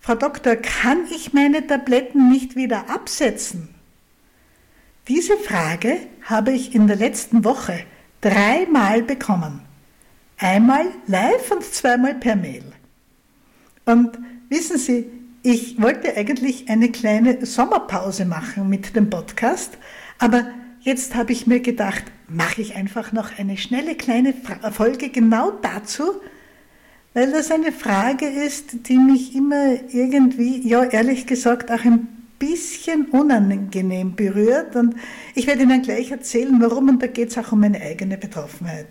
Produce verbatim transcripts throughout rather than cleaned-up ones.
Frau Doktor, kann ich meine Tabletten nicht wieder absetzen? Diese Frage habe ich in der letzten Woche dreimal bekommen. Einmal live und zweimal per Mail. Und wissen Sie, ich wollte eigentlich eine kleine Sommerpause machen mit dem Podcast, aber jetzt habe ich mir gedacht, mache ich einfach noch eine schnelle kleine Folge genau dazu, weil das eine Frage ist, die mich immer irgendwie, ja ehrlich gesagt, auch ein bisschen unangenehm berührt. Und ich werde Ihnen gleich erzählen, warum, und da geht es auch um meine eigene Betroffenheit.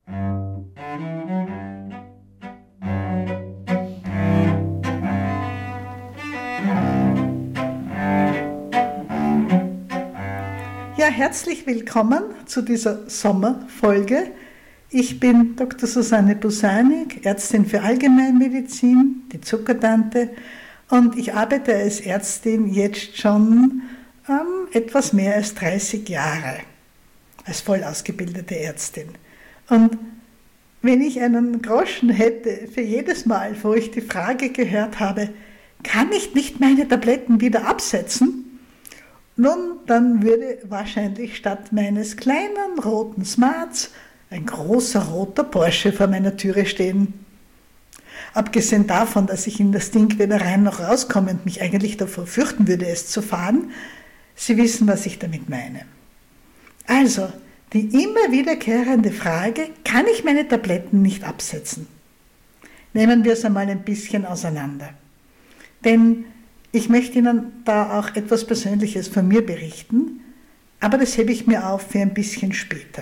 Ja, herzlich willkommen zu dieser Sommerfolge. Ich bin Doktor Susanne Busanik, Ärztin für Allgemeinmedizin, die Zuckertante, und ich arbeite als Ärztin jetzt schon ähm, etwas mehr als dreißig Jahre als voll ausgebildete Ärztin. Und wenn ich einen Groschen hätte für jedes Mal, wo ich die Frage gehört habe, kann ich nicht meine Tabletten wieder absetzen? Nun, dann würde wahrscheinlich statt meines kleinen roten Smarts ein großer roter Porsche vor meiner Türe stehen. Abgesehen davon, dass ich in das Ding weder rein noch rauskomme und mich eigentlich davor fürchten würde, es zu fahren, Sie wissen, was ich damit meine. Also, die immer wiederkehrende Frage, kann ich meine Tabletten nicht absetzen? Nehmen wir es einmal ein bisschen auseinander. Denn ich möchte Ihnen da auch etwas Persönliches von mir berichten, aber das hebe ich mir auf für ein bisschen später.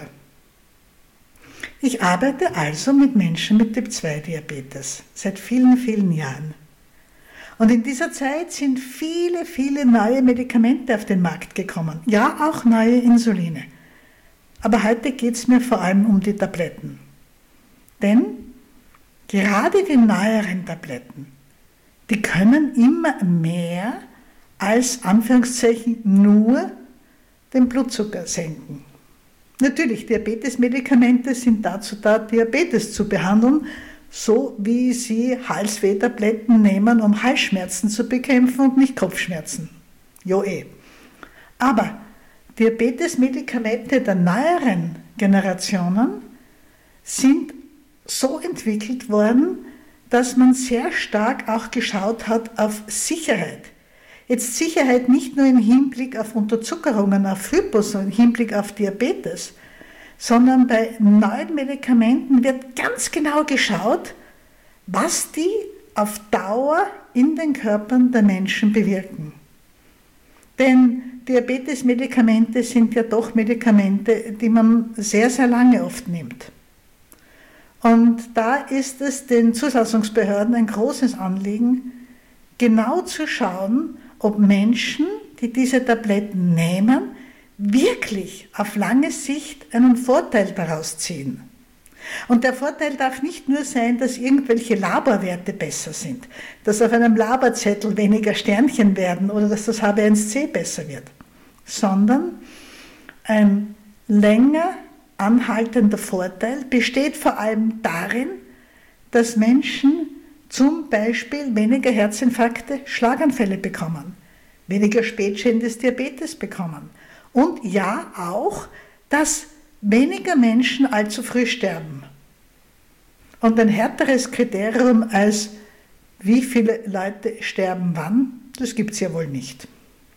Ich arbeite also mit Menschen mit Typ zwei Diabetes seit vielen, vielen Jahren. Und in dieser Zeit sind viele, viele neue Medikamente auf den Markt gekommen. Ja, auch neue Insuline. Aber heute geht es mir vor allem um die Tabletten. Denn gerade die neueren Tabletten, die können immer mehr als Anführungszeichen nur den Blutzucker senken. Natürlich, Diabetesmedikamente sind dazu da, Diabetes zu behandeln, so wie Sie Halswehtabletten nehmen, um Halsschmerzen zu bekämpfen und nicht Kopfschmerzen. Jo eh. Aber Diabetesmedikamente der neueren Generationen sind so entwickelt worden, dass man sehr stark auch geschaut hat auf Sicherheit. Jetzt Sicherheit nicht nur im Hinblick auf Unterzuckerungen, auf Hypos, sondern im Hinblick auf Diabetes, sondern bei neuen Medikamenten wird ganz genau geschaut, was die auf Dauer in den Körpern der Menschen bewirken. Denn Diabetesmedikamente sind ja doch Medikamente, die man sehr, sehr lange oft nimmt. Und da ist es den Zulassungsbehörden ein großes Anliegen, genau zu schauen, ob Menschen, die diese Tabletten nehmen, wirklich auf lange Sicht einen Vorteil daraus ziehen. Und der Vorteil darf nicht nur sein, dass irgendwelche Laborwerte besser sind, dass auf einem Laborzettel weniger Sternchen werden oder dass das H b eins C besser wird, sondern ein länger anhaltender Vorteil besteht vor allem darin, dass Menschen zum Beispiel weniger Herzinfarkte, Schlaganfälle bekommen, weniger spätstehendes Diabetes bekommen und ja auch, dass weniger Menschen allzu früh sterben. Und ein härteres Kriterium als wie viele Leute sterben wann, das gibt es ja wohl nicht.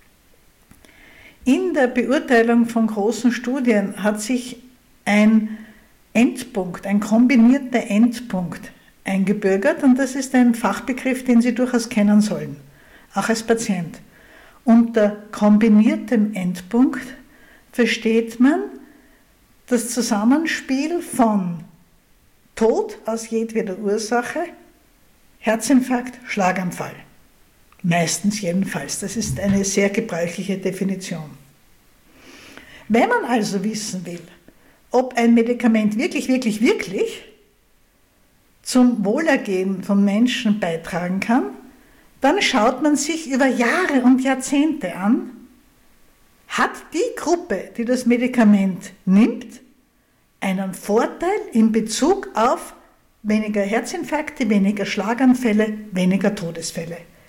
In der Beurteilung von großen Studien hat sich ein Endpunkt, ein kombinierter Endpunkt eingebürgert, und das ist ein Fachbegriff, den Sie durchaus kennen sollen, auch als Patient. Unter kombiniertem Endpunkt versteht man das Zusammenspiel von Tod aus jedweder Ursache, Herzinfarkt, Schlaganfall. Meistens jedenfalls, das ist eine sehr gebräuchliche Definition. Wenn man also wissen will, ob ein Medikament wirklich, wirklich, wirklich zum Wohlergehen von Menschen beitragen kann, dann schaut man sich über Jahre und Jahrzehnte an, hat die Gruppe, die das Medikament nimmt, einen Vorteil in Bezug auf weniger Herzinfarkte, weniger Schlaganfälle, weniger Todesfälle.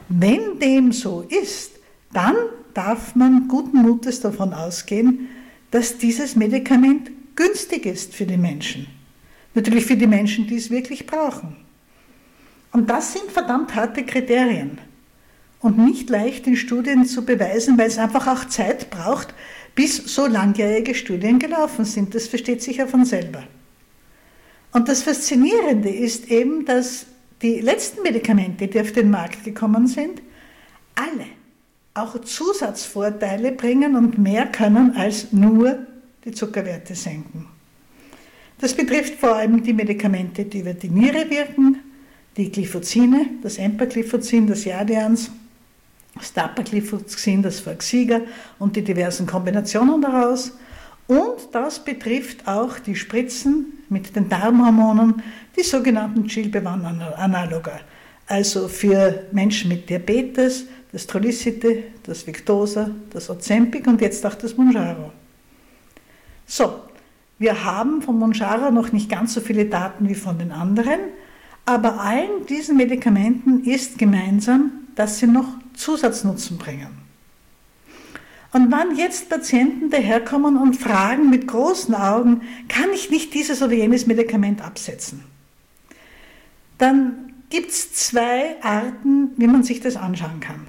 wenn dem so ist, dann darf man guten Mutes davon ausgehen, dass dieses Medikament günstig ist für die Menschen. Natürlich für die Menschen, die es wirklich brauchen. Und das sind verdammt harte Kriterien und nicht leicht in Studien zu beweisen, weil es einfach auch Zeit braucht, bis so langjährige Studien gelaufen sind. Das versteht sich ja von selber. Und das Faszinierende ist eben, dass die letzten Medikamente, die auf den Markt gekommen sind, alle auch Zusatzvorteile bringen und mehr können als nur die Zuckerwerte senken. Das betrifft vor allem die Medikamente, die über die Niere wirken, die Glyphosine, das Empagliflozin, das Jardians, das Dapagliflozin, das Farxiga und die diversen Kombinationen daraus. Und das betrifft auch die Spritzen mit den Darmhormonen, die sogenannten G L P eins Analoga, also für Menschen mit Diabetes, das Trulicity, das Victoza, das Ozempic und jetzt auch das Mounjaro. So, wir haben von Mounjaro noch nicht ganz so viele Daten wie von den anderen, aber allen diesen Medikamenten ist gemeinsam, dass sie noch Zusatznutzen bringen. Und wenn jetzt Patienten daherkommen und fragen mit großen Augen, kann ich nicht dieses oder jenes Medikament absetzen? Dann gibt es zwei Arten, wie man sich das anschauen kann.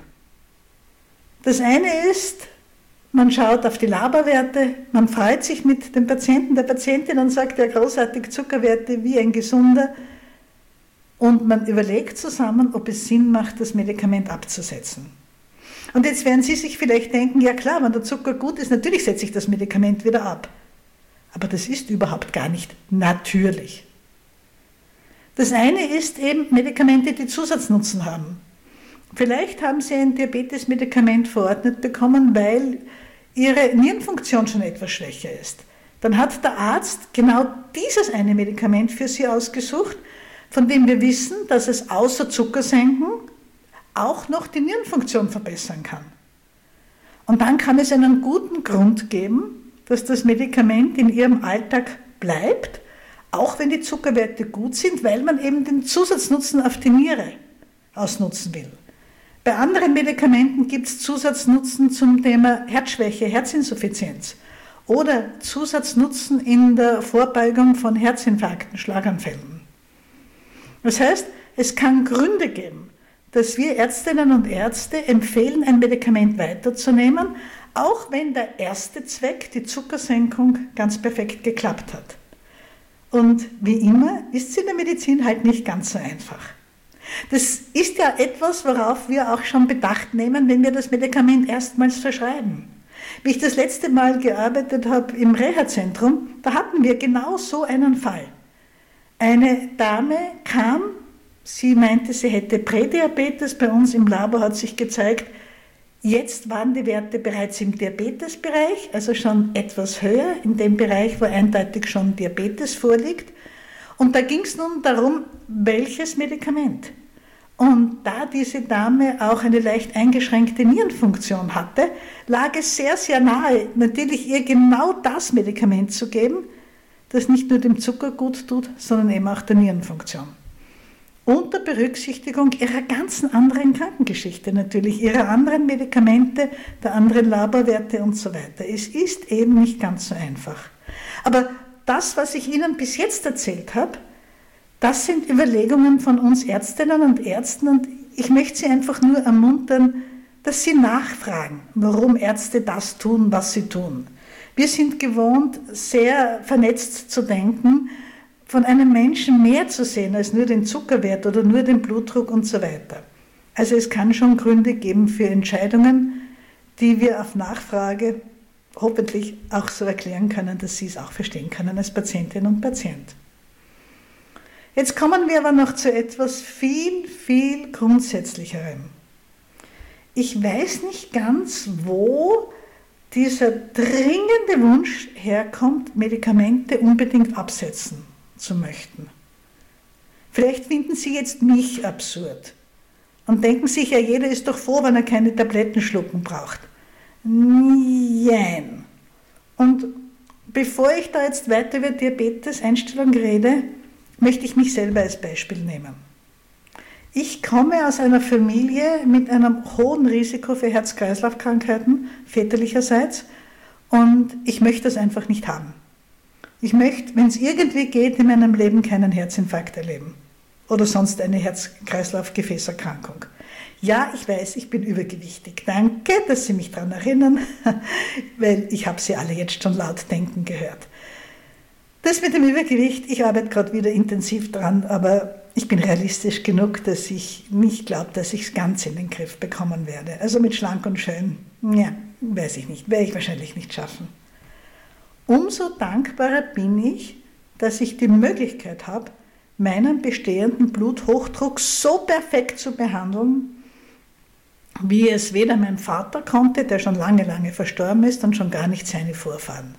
Das eine ist, man schaut auf die Laborwerte, man freut sich mit dem Patienten, der Patientin und sagt, ja großartig, Zuckerwerte wie ein Gesunder. Und man überlegt zusammen, ob es Sinn macht, das Medikament abzusetzen. Und jetzt werden Sie sich vielleicht denken, ja klar, wenn der Zucker gut ist, natürlich setze ich das Medikament wieder ab. Aber das ist überhaupt gar nicht natürlich. Das eine ist eben Medikamente, die Zusatznutzen haben. Vielleicht haben Sie ein Diabetes-Medikament verordnet bekommen, weil Ihre Nierenfunktion schon etwas schwächer ist. Dann hat der Arzt genau dieses eine Medikament für Sie ausgesucht, von dem wir wissen, dass es außer Zuckersenken auch noch die Nierenfunktion verbessern kann. Und dann kann es einen guten Grund geben, dass das Medikament in Ihrem Alltag bleibt, auch wenn die Zuckerwerte gut sind, weil man eben den Zusatznutzen auf die Niere ausnutzen will. Bei anderen Medikamenten gibt es Zusatznutzen zum Thema Herzschwäche, Herzinsuffizienz oder Zusatznutzen in der Vorbeugung von Herzinfarkten, Schlaganfällen. Das heißt, es kann Gründe geben, dass wir Ärztinnen und Ärzte empfehlen, ein Medikament weiterzunehmen, auch wenn der erste Zweck, die Zuckersenkung, ganz perfekt geklappt hat. Und wie immer ist es in der Medizin halt nicht ganz so einfach. Das ist ja etwas, worauf wir auch schon Bedacht nehmen, wenn wir das Medikament erstmals verschreiben. Wie ich das letzte Mal gearbeitet habe im Reha-Zentrum, da hatten wir genau so einen Fall. Eine Dame kam, sie meinte, sie hätte Prädiabetes, bei uns im Labor hat sich gezeigt, jetzt waren die Werte bereits im Diabetesbereich, also schon etwas höher, in dem Bereich, wo eindeutig schon Diabetes vorliegt. Und da ging es nun darum, welches Medikament. Und da diese Dame auch eine leicht eingeschränkte Nierenfunktion hatte, lag es sehr, sehr nahe, natürlich ihr genau das Medikament zu geben, das nicht nur dem Zucker gut tut, sondern eben auch der Nierenfunktion. Unter Berücksichtigung ihrer ganzen anderen Krankengeschichte natürlich, ihrer anderen Medikamente, der anderen Laborwerte und so weiter. Es ist eben nicht ganz so einfach. Aber das, was ich Ihnen bis jetzt erzählt habe, das sind Überlegungen von uns Ärztinnen und Ärzten und ich möchte Sie einfach nur ermuntern, dass Sie nachfragen, warum Ärzte das tun, was sie tun. Wir sind gewohnt, sehr vernetzt zu denken, von einem Menschen mehr zu sehen als nur den Zuckerwert oder nur den Blutdruck und so weiter. Also es kann schon Gründe geben für Entscheidungen, die wir auf Nachfrage hoffentlich auch so erklären können, dass Sie es auch verstehen können als Patientin und Patient. Jetzt kommen wir aber noch zu etwas viel, viel Grundsätzlicherem. Ich weiß nicht ganz, wo dieser dringende Wunsch herkommt, Medikamente unbedingt absetzen zu möchten. Vielleicht finden Sie jetzt mich absurd und denken sich, ja, jeder ist doch froh, wenn er keine Tabletten schlucken braucht. Nein. Und bevor ich da jetzt weiter über Diabetes-Einstellung rede, möchte ich mich selber als Beispiel nehmen. Ich komme aus einer Familie mit einem hohen Risiko für Herz-Kreislauf-Krankheiten väterlicherseits und ich möchte das einfach nicht haben. Ich möchte, wenn es irgendwie geht, in meinem Leben keinen Herzinfarkt erleben oder sonst eine Herz-Kreislauf-Gefäßerkrankung. Ja, ich weiß, ich bin übergewichtig. Danke, dass Sie mich daran erinnern, weil ich habe Sie alle jetzt schon laut denken gehört. Das mit dem Übergewicht, ich arbeite gerade wieder intensiv dran, aber ich bin realistisch genug, dass ich nicht glaube, dass ich es ganz in den Griff bekommen werde. Also mit schlank und schön, ja, weiß ich nicht, werde ich wahrscheinlich nicht schaffen. Umso dankbarer bin ich, dass ich die Möglichkeit habe, meinen bestehenden Bluthochdruck so perfekt zu behandeln, wie es weder mein Vater konnte, der schon lange, lange verstorben ist, und schon gar nicht seine Vorfahren.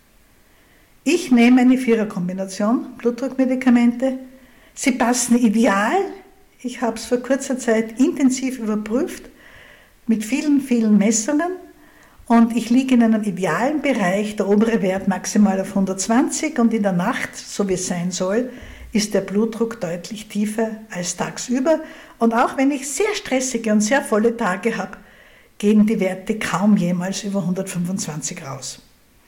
Ich nehme eine Viererkombination Blutdruckmedikamente. Sie passen ideal. Ich habe es vor kurzer Zeit intensiv überprüft mit vielen, vielen Messungen und ich liege in einem idealen Bereich, der obere Wert maximal auf hundertzwanzig und in der Nacht, so wie es sein soll, ist der Blutdruck deutlich tiefer als tagsüber. Und auch wenn ich sehr stressige und sehr volle Tage habe, gehen die Werte kaum jemals über hundertfünfundzwanzig raus.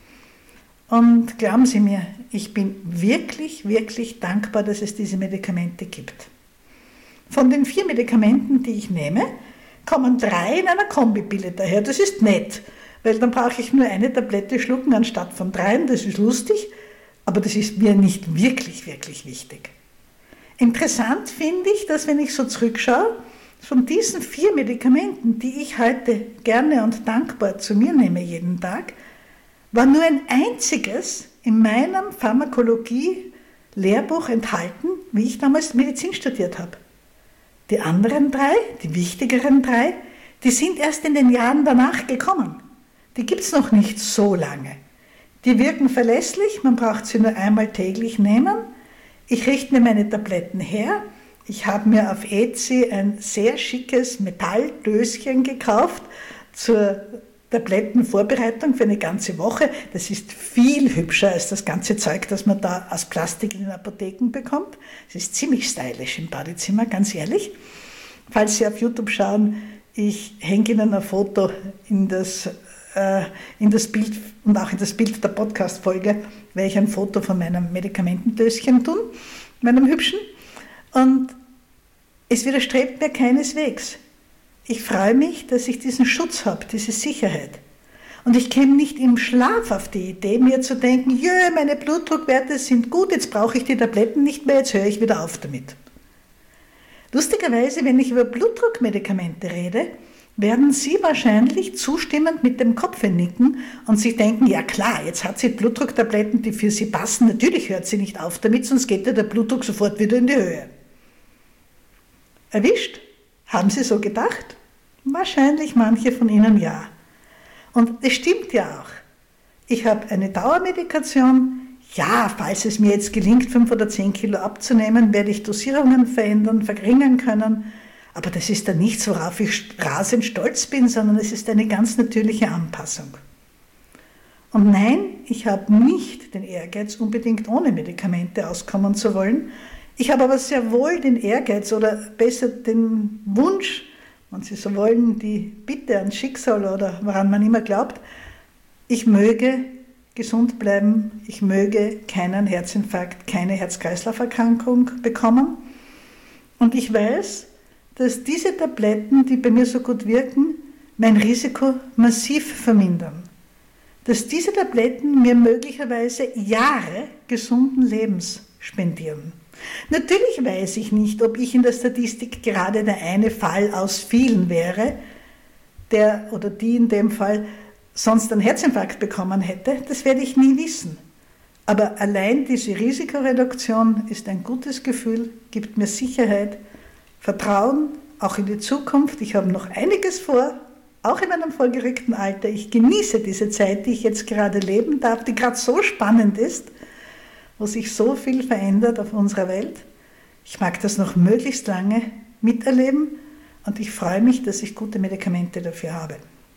Und glauben Sie mir, ich bin wirklich, wirklich dankbar, dass es diese Medikamente gibt. Von den vier Medikamenten, die ich nehme, kommen drei in einer Kombipille daher. Das ist nett, weil dann brauche ich nur eine Tablette schlucken anstatt von dreien. Das ist lustig, aber das ist mir nicht wirklich, wirklich wichtig. Interessant finde ich, dass wenn ich so zurückschaue, von diesen vier Medikamenten, die ich heute gerne und dankbar zu mir nehme jeden Tag, war nur ein einziges in meinem Pharmakologie-Lehrbuch enthalten, wie ich damals Medizin studiert habe. Die anderen drei, die wichtigeren drei, die sind erst in den Jahren danach gekommen. Die gibt es noch nicht so lange. Die wirken verlässlich, man braucht sie nur einmal täglich nehmen. Ich richte mir meine Tabletten her. Ich habe mir auf Etsy ein sehr schickes Metalldöschen gekauft zur Tablettenvorbereitung für eine ganze Woche. Das ist viel hübscher als das ganze Zeug, das man da aus Plastik in den Apotheken bekommt. Es ist ziemlich stylisch im Badezimmer, ganz ehrlich. Falls Sie auf YouTube schauen, ich hänge Ihnen ein Foto in das, äh, in das Bild und auch in das Bild der Podcast-Folge, werde ich ein Foto von meinem Medikamentendöschen tun, meinem hübschen. Und es widerstrebt mir keineswegs. Ich freue mich, dass ich diesen Schutz habe, diese Sicherheit. Und ich käme nicht im Schlaf auf die Idee, mir zu denken, jö, meine Blutdruckwerte sind gut, jetzt brauche ich die Tabletten nicht mehr, jetzt höre ich wieder auf damit. Lustigerweise, wenn ich über Blutdruckmedikamente rede, werden Sie wahrscheinlich zustimmend mit dem Kopf nicken und sich denken, ja klar, jetzt hat sie Blutdrucktabletten, die für Sie passen, natürlich hört sie nicht auf damit, sonst geht ja der Blutdruck sofort wieder in die Höhe. Erwischt? Haben Sie so gedacht? Wahrscheinlich manche von Ihnen ja. Und es stimmt ja auch. Ich habe eine Dauermedikation. Ja, falls es mir jetzt gelingt, fünf oder zehn Kilo abzunehmen, werde ich Dosierungen verändern, verringern können. Aber das ist dann nichts, worauf ich rasend stolz bin, sondern es ist eine ganz natürliche Anpassung. Und nein, ich habe nicht den Ehrgeiz, unbedingt ohne Medikamente auskommen zu wollen. Ich habe aber sehr wohl den Ehrgeiz oder besser den Wunsch, wenn Sie so wollen, die Bitte ans Schicksal oder woran man immer glaubt, ich möge gesund bleiben, ich möge keinen Herzinfarkt, keine Herz-Kreislauf-Erkrankung bekommen. Und ich weiß, dass diese Tabletten, die bei mir so gut wirken, mein Risiko massiv vermindern. Dass diese Tabletten mir möglicherweise Jahre gesunden Lebens spendieren. Natürlich weiß ich nicht, ob ich in der Statistik gerade der eine Fall aus vielen wäre, der oder die in dem Fall sonst einen Herzinfarkt bekommen hätte. Das werde ich nie wissen. Aber allein diese Risikoreduktion ist ein gutes Gefühl, gibt mir Sicherheit, Vertrauen, auch in die Zukunft. Ich habe noch einiges vor, auch in meinem vorgerückten Alter. Ich genieße diese Zeit, die ich jetzt gerade leben darf, die gerade so spannend ist, wo sich so viel verändert auf unserer Welt. Ich mag das noch möglichst lange miterleben und ich freue mich, dass ich gute Medikamente dafür habe.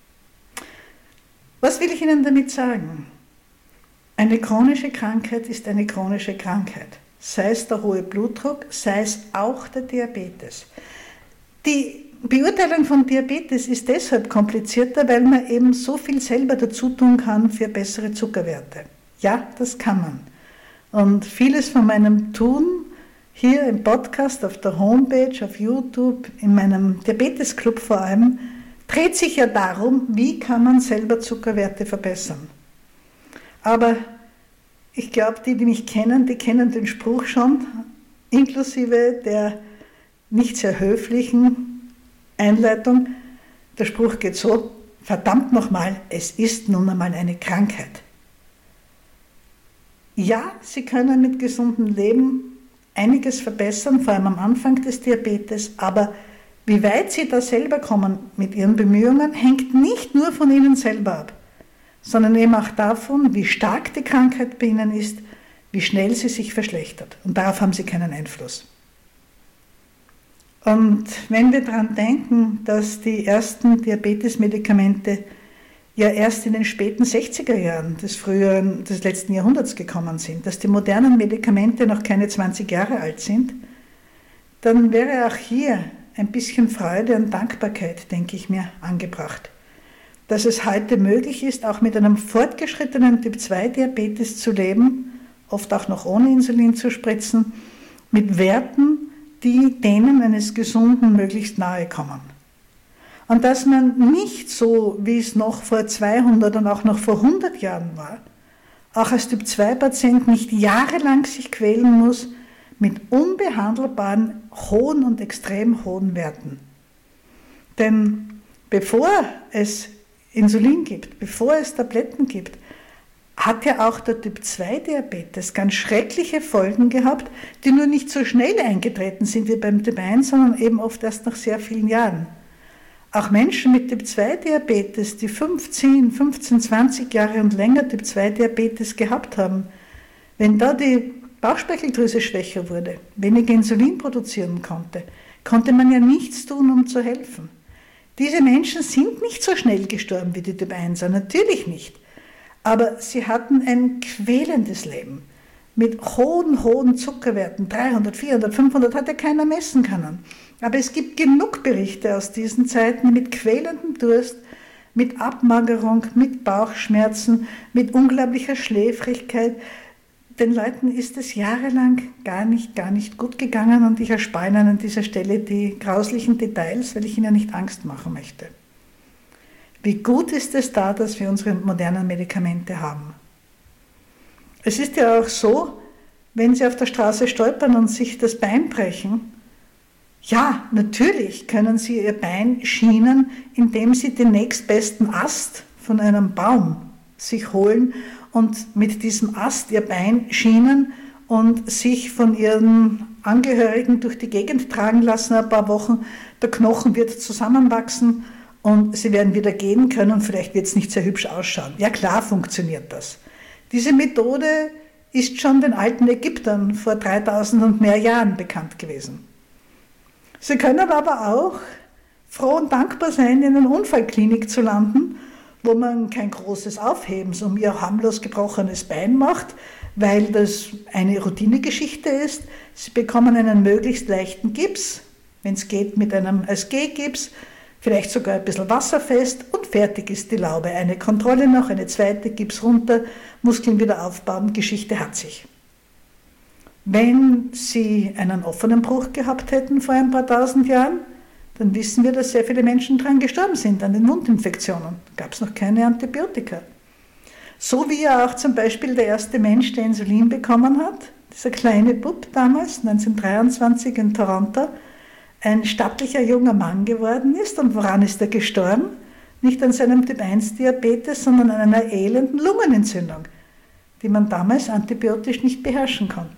Was will ich Ihnen damit sagen? Eine chronische Krankheit ist eine chronische Krankheit. sei es der hohe Blutdruck, sei es auch der Diabetes. Die Beurteilung von Diabetes ist deshalb komplizierter, weil man eben so viel selber dazu tun kann für bessere Zuckerwerte. Ja, das kann man. Und vieles von meinem Tun hier im Podcast, auf der Homepage, auf YouTube, in meinem Diabetesclub vor allem, dreht sich ja darum, wie kann man selber Zuckerwerte verbessern. Aber ich glaube, die, die mich kennen, die kennen den Spruch schon, inklusive der nicht sehr höflichen Einleitung. Der Spruch geht so: Verdammt nochmal, es ist nun einmal eine Krankheit. Ja, Sie können mit gesundem Leben einiges verbessern, vor allem am Anfang des Diabetes, aber wie weit Sie da selber kommen mit Ihren Bemühungen, hängt nicht nur von Ihnen selber ab, sondern eben auch davon, wie stark die Krankheit bei Ihnen ist, wie schnell sie sich verschlechtert. Und darauf haben Sie keinen Einfluss. Und wenn wir daran denken, dass die ersten Diabetesmedikamente ja erst in den späten sechziger Jahren des früheren, des letzten Jahrhunderts gekommen sind, dass die modernen Medikamente noch keine zwanzig Jahre alt sind, dann wäre auch hier ein bisschen Freude und Dankbarkeit, denke ich mir, angebracht. Dass es heute möglich ist, auch mit einem fortgeschrittenen Typ zwei Diabetes zu leben, oft auch noch ohne Insulin zu spritzen, mit Werten, die denen eines Gesunden möglichst nahe kommen. Und dass man nicht so, wie es noch vor zweihundert und auch noch vor hundert Jahren war, auch als Typ zwei Patient nicht jahrelang sich quälen muss mit unbehandelbaren, hohen und extrem hohen Werten. Denn bevor es Insulin gibt, bevor es Tabletten gibt, hat ja auch der Typ zwei Diabetes ganz schreckliche Folgen gehabt, die nur nicht so schnell eingetreten sind wie beim Typ eins, sondern eben oft erst nach sehr vielen Jahren. Auch Menschen mit Typ zwei Diabetes, die fünfzehn, fünfzehn, zwanzig Jahre und länger Typ zwei Diabetes gehabt haben, wenn da die Bauchspeicheldrüse schwächer wurde, weniger Insulin produzieren konnte, konnte man ja nichts tun, um zu helfen. Diese Menschen sind nicht so schnell gestorben wie die Typ einser, natürlich nicht. Aber sie hatten ein quälendes Leben mit hohen, hohen Zuckerwerten, dreihundert, vierhundert, fünfhundert, hat ja keiner messen können. Aber es gibt genug Berichte aus diesen Zeiten mit quälendem Durst, mit Abmagerung, mit Bauchschmerzen, mit unglaublicher Schläfrigkeit. Den Leuten ist es jahrelang gar nicht, gar nicht gut gegangen und ich erspare Ihnen an dieser Stelle die grauslichen Details, weil ich Ihnen nicht Angst machen möchte. Wie gut ist es da, dass wir unsere modernen Medikamente haben? Es ist ja auch so, wenn Sie auf der Straße stolpern und sich das Bein brechen, ja, natürlich können Sie Ihr Bein schienen, indem Sie den nächstbesten Ast von einem Baum sich holen und mit diesem Ast Ihr Bein schienen und sich von Ihren Angehörigen durch die Gegend tragen lassen ein paar Wochen. Der Knochen wird zusammenwachsen und Sie werden wieder gehen können, vielleicht wird es nicht sehr hübsch ausschauen. Ja klar funktioniert das. Diese Methode ist schon den alten Ägyptern vor dreitausend und mehr Jahren bekannt gewesen. Sie können aber auch froh und dankbar sein, in einer Unfallklinik zu landen, wo man kein großes Aufhebens um ihr harmlos gebrochenes Bein macht, weil das eine Routinegeschichte ist. Sie bekommen einen möglichst leichten Gips, wenn es geht mit einem S G-Gips, vielleicht sogar ein bisschen wasserfest und fertig ist die Laube. Eine Kontrolle noch, eine zweite, Gips runter, Muskeln wieder aufbauen, Geschichte hat sich. Wenn Sie einen offenen Bruch gehabt hätten vor ein paar tausend Jahren, dann wissen wir, dass sehr viele Menschen daran gestorben sind, an den Wundinfektionen. Da gab es noch keine Antibiotika. So wie ja auch zum Beispiel der erste Mensch, der Insulin bekommen hat, dieser kleine Bub damals, neunzehnhundertdreiundzwanzig in Toronto, ein stattlicher junger Mann geworden ist. Und woran ist er gestorben? Nicht an seinem Typ eins Diabetes, sondern an einer elenden Lungenentzündung, die man damals antibiotisch nicht beherrschen konnte.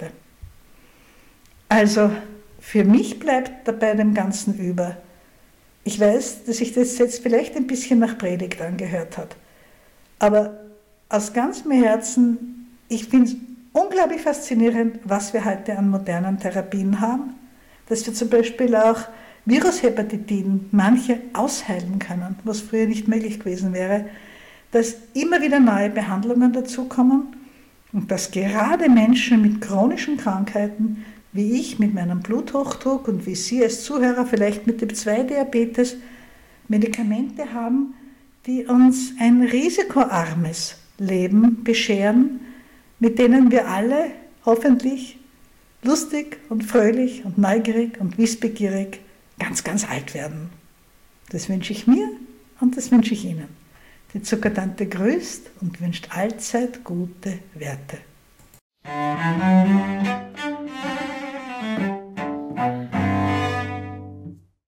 Also für mich bleibt dabei dem Ganzen über. Ich weiß, dass sich das jetzt vielleicht ein bisschen nach Predigt angehört hat. Aber aus ganzem Herzen, ich finde es unglaublich faszinierend, was wir heute an modernen Therapien haben. Dass wir zum Beispiel auch Virushepatitiden, manche ausheilen können, was früher nicht möglich gewesen wäre. Dass immer wieder neue Behandlungen dazukommen. und dass gerade Menschen mit chronischen Krankheiten, wie ich mit meinem Bluthochdruck und wie Sie als Zuhörer vielleicht mit Typ zwei Diabetes, Medikamente haben, die uns ein risikoarmes Leben bescheren, mit denen wir alle hoffentlich lustig und fröhlich und neugierig und wissbegierig ganz, ganz alt werden. Das wünsche ich mir und das wünsche ich Ihnen. Die Zuckertante grüßt und wünscht allzeit gute Werte.